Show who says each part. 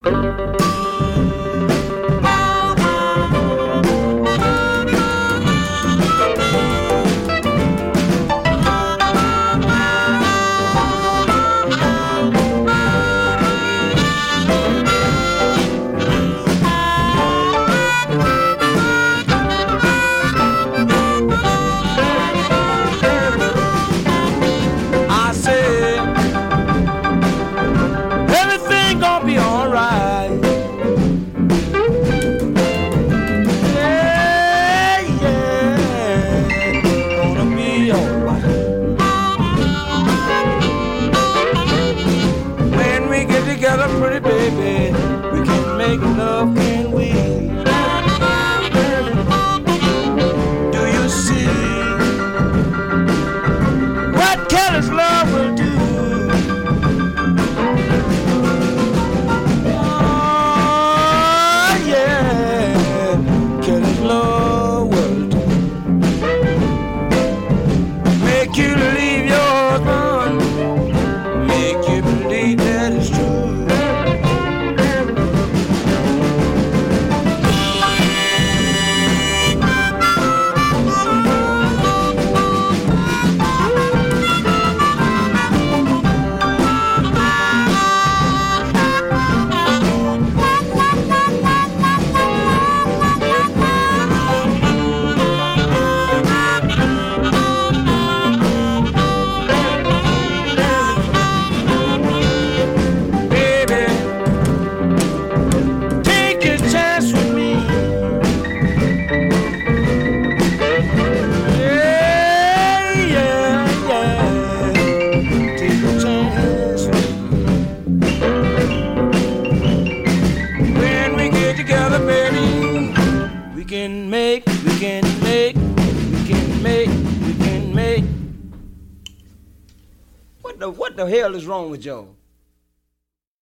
Speaker 1: Pretty baby, we can make love, can we? Do you see what Kelly's love will do? Oh yeah, Kelly's love will do. Make you leave your husband, make you believe that it's true. We can make. What the hell is wrong with y'all?